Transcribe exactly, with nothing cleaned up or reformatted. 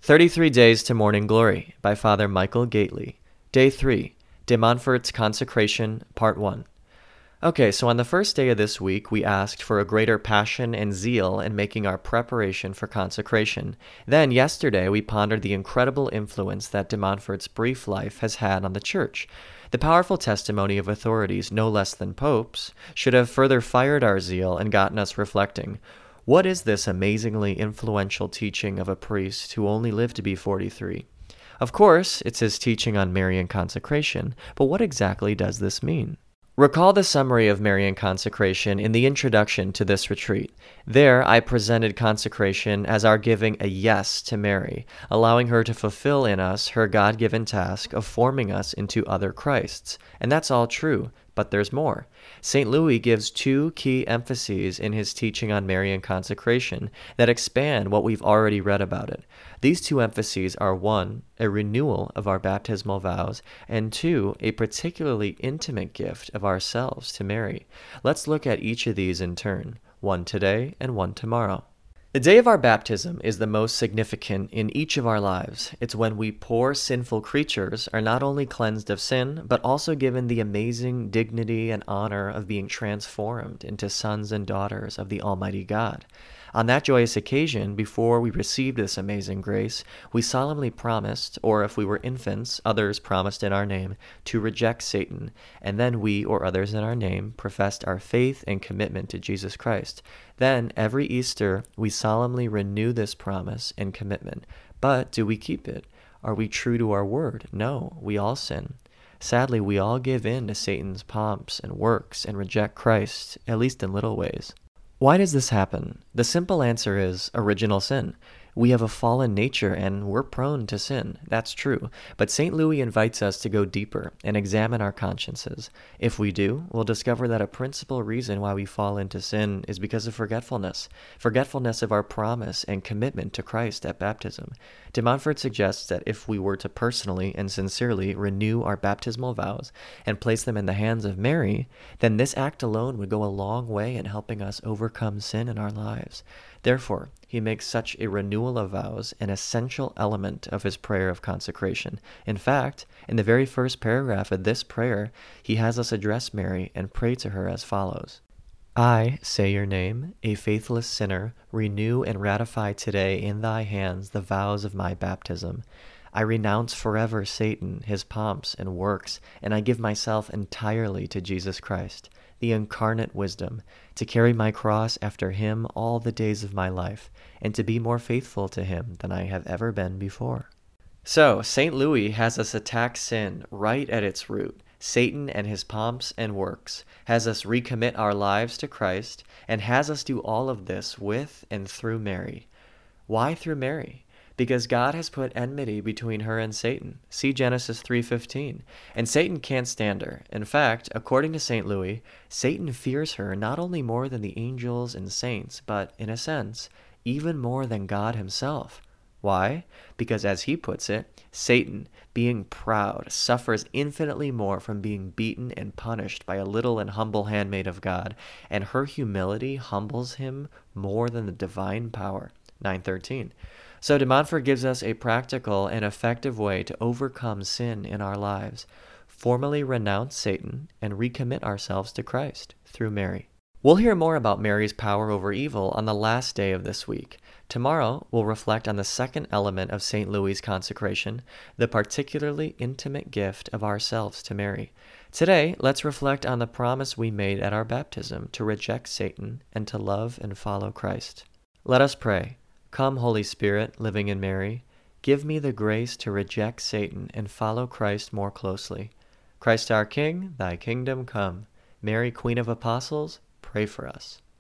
thirty-three Days to Morning Glory by Father Michael Gately. Day three, De Montfort's Consecration, Part one. Okay, so on the first day of this week, we asked for a greater passion and zeal in making our preparation for consecration. Then, yesterday, we pondered the incredible influence that De Montfort's brief life has had on the Church. The powerful testimony of authorities, no less than popes, should have further fired our zeal and gotten us reflecting. What is this amazingly influential teaching of a priest who only lived to be forty-three? Of course, it's his teaching on Marian consecration, but what exactly does this mean? Recall the summary of Marian consecration in the introduction to this retreat. There, I presented consecration as our giving a yes to Mary, allowing her to fulfill in us her God-given task of forming us into other Christs. And that's all true, but there's more. Saint Louis gives two key emphases in his teaching on Marian consecration that expand what we've already read about it. These two emphases are one, a renewal of our baptismal vows, and two, a particularly intimate gift of ourselves to Mary. Let's look at each of these in turn, one today and one tomorrow. The day of our baptism is the most significant in each of our lives. It's when we poor sinful creatures are not only cleansed of sin, but also given the amazing dignity and honor of being transformed into sons and daughters of the Almighty God. On that joyous occasion, before we received this amazing grace, we solemnly promised, or if we were infants, others promised in our name, to reject Satan, and then we or others in our name professed our faith and commitment to Jesus Christ. Then, every Easter, we solemnly renew this promise and commitment. But do we keep it? Are we true to our word? No, we all sin. Sadly, we all give in to Satan's pomps and works and reject Christ, at least in little ways. Why does this happen? The simple answer is original sin. We have a fallen nature and we're prone to sin. That's true. But Saint Louis invites us to go deeper and examine our consciences. If we do, we'll discover that a principal reason why we fall into sin is because of forgetfulness. Forgetfulness of our promise and commitment to Christ at baptism. De Montfort suggests that if we were to personally and sincerely renew our baptismal vows and place them in the hands of Mary, then this act alone would go a long way in helping us overcome sin in our lives. Therefore, he makes such a renewal of vows an essential element of his prayer of consecration. In fact, in the very first paragraph of this prayer, he has us address Mary and pray to her as follows. I, say your name, a faithless sinner, renew and ratify today in thy hands the vows of my baptism. I renounce forever Satan, his pomps and works, and I give myself entirely to Jesus Christ, the incarnate wisdom, to carry my cross after him all the days of my life, and to be more faithful to him than I have ever been before. So, Saint Louis has us attack sin right at its root, Satan and his pomps and works, has us recommit our lives to Christ, and has us do all of this with and through Mary. Why through Mary? Because God has put enmity between her and Satan. See Genesis three fifteen. And Satan can't stand her. In fact, according to Saint Louis, Satan fears her not only more than the angels and saints, but, in a sense, even more than God himself. Why? Because, as he puts it, Satan, being proud, suffers infinitely more from being beaten and punished by a little and humble handmaid of God, and her humility humbles him more than the divine power. nine thirteen. So De Montfort gives us a practical and effective way to overcome sin in our lives, formally renounce Satan, and recommit ourselves to Christ through Mary. We'll hear more about Mary's power over evil on the last day of this week. Tomorrow, we'll reflect on the second element of Saint Louis' consecration, the particularly intimate gift of ourselves to Mary. Today, let's reflect on the promise we made at our baptism to reject Satan and to love and follow Christ. Let us pray. Come, Holy Spirit, living in Mary, give me the grace to reject Satan and follow Christ more closely. Christ our King, thy kingdom come. Mary, Queen of Apostles, pray for us.